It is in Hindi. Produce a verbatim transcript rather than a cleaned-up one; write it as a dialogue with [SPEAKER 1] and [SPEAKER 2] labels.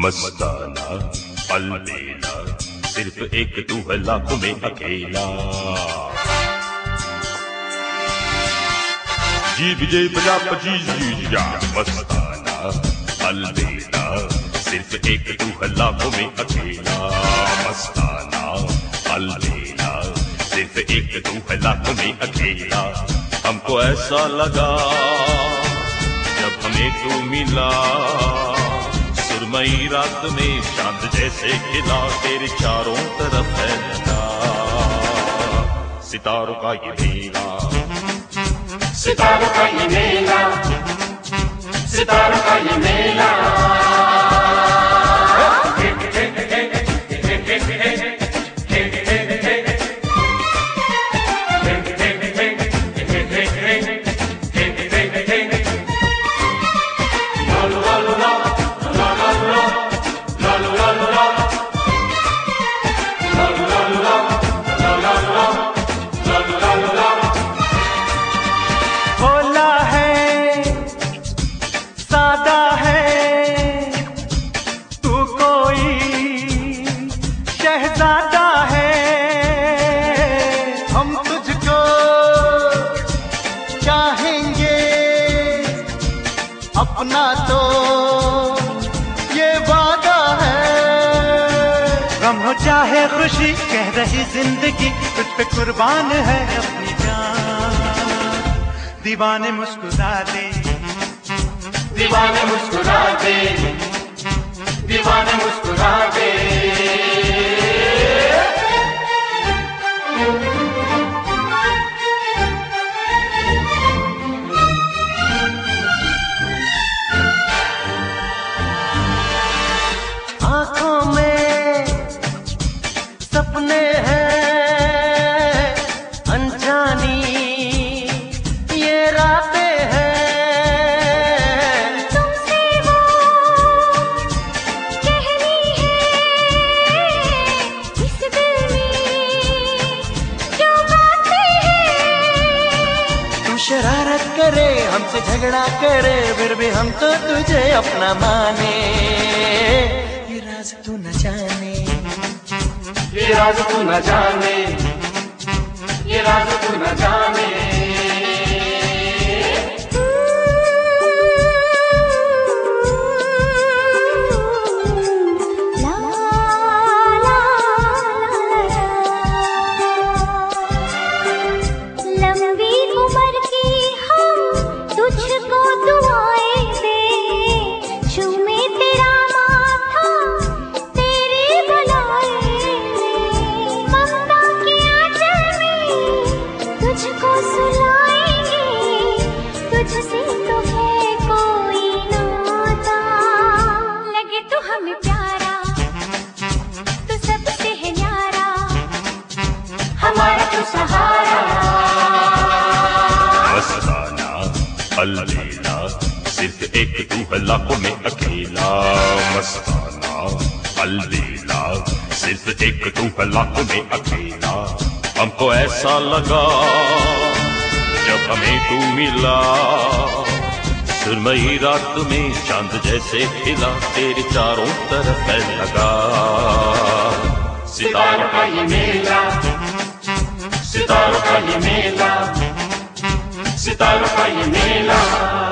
[SPEAKER 1] मस्ताना अलबेला, सिर्फ एक तू है लाखों में अकेला। जी विजय बजा पची जी जा, मस्ताना अलबेला, सिर्फ एक तू है लाखों में अकेला। मस्ताना अलबेला, सिर्फ एक तू है लाखों में अकेला। हमको ऐसा लगा जब हमें तू मिला, सुरमई रात में चांद जैसे खिला, तेरे चारों तरफ है लगा सितारों का ये मेला,
[SPEAKER 2] सितारों का ये मेला, सितारों का ये मेला।
[SPEAKER 3] शहजादा है, हम तुझको चाहेंगे अपना, तो ये वादा है। गम हो चाहे खुशी, कह रही जिंदगी तुझ पे कुर्बान है अपनी जान। दीवाने मुस्कुरा दे,
[SPEAKER 2] दीवाने मुस्कुरा दे, दीवाने मुस्कुरा दे।
[SPEAKER 3] आँखों में सपने हैं अनजानी, ये रातें हैं
[SPEAKER 4] तुमसे वो कहनी है, इस दिल में जो बातें हैं।
[SPEAKER 3] तू शरारत करे, हमसे झगड़ा करे, फिर भी हम तो तुझे अपना माने। ये राज तू न जाने,
[SPEAKER 2] ये राज तू न जाने, ये राज तू न जाने।
[SPEAKER 4] ला ला लंबी उम्र की हम तुझको दुआएं दे, झूमे तेरा माथा तेरी बुलाए में, ममता के आंचल में तुझको सुलाएंगे, तुझसे तो है कोई नाता। लगे तो हमें प्यारा, तो सबसे है न्यारा,
[SPEAKER 2] हमारा तो सहारा।
[SPEAKER 1] मस्ताना अलबेला, सिर्फ एक तू है लाखों में अकेला। मस्ताना अलबेला, सिर्फ एक तू है लाखों में अकेला। हमको ऐसा लगा जब हमें तू मिला, सुरमई रात में चांद जैसे खिला, तेरे चारों तरफ है लगा
[SPEAKER 2] सितारों का ये मेला, सितारों का ये मेला, सितारों का ये मेला।